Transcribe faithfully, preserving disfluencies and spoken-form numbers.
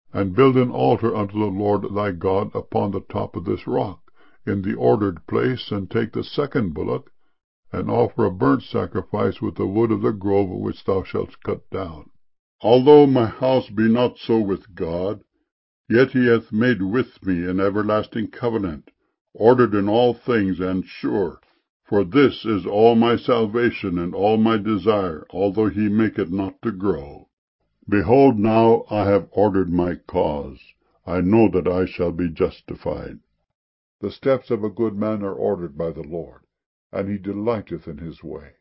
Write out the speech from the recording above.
and build an altar unto the Lord thy God upon the top of this rock, in the ordered place, and take the second bullock, and offer a burnt sacrifice with the wood of the grove which thou shalt cut down. Although my house be not so with God, yet he hath made with me an everlasting covenant, ordered in all things, and sure. For this is all my salvation and all my desire, although he make it not to grow. Behold, now I have ordered my cause. I know that I shall be justified. The steps of a good man are ordered by the Lord, and he delighteth in his way.